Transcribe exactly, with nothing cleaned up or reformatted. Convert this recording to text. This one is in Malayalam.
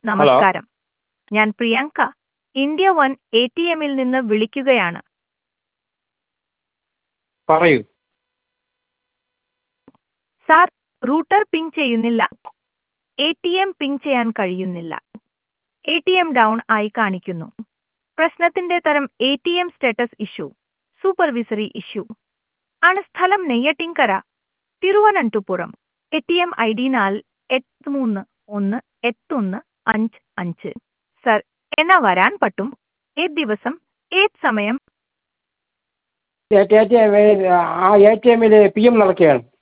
ഹലോ നമസ്കാരം. ഞാൻ Priyanka India one A T എമ്മിൽ നിന്ന് വിളിക്കുകയാണ്. പറയൂ. സാർ, റൂട്ടർ പിങ് ചെയ്യുന്നില്ല. എ ടി എം പിങ് ചെയ്യാൻ കഴിയുന്നില്ല. എ ടി എം ഡൗൺ ആയി കാണിക്കുന്നു. പ്രശ്നത്തിന്റെ തരം A T M status issue, supervisory issue ആണ്. സ്ഥലം Neyyattinkara, Thiruvananthapuram. A T M I D നാല് എട്ട് മൂന്ന് ഒന്ന് എട്ട് ഒന്ന് അഞ്ച് അഞ്ച്. സർ, എന്നാ വരാൻ പറ്റും? ഏത് ദിവസം, ഏത് സമയം? എ ടി എം ആ എ ടി എമ്മിൽ പി എം നടക്കുകയാണ്.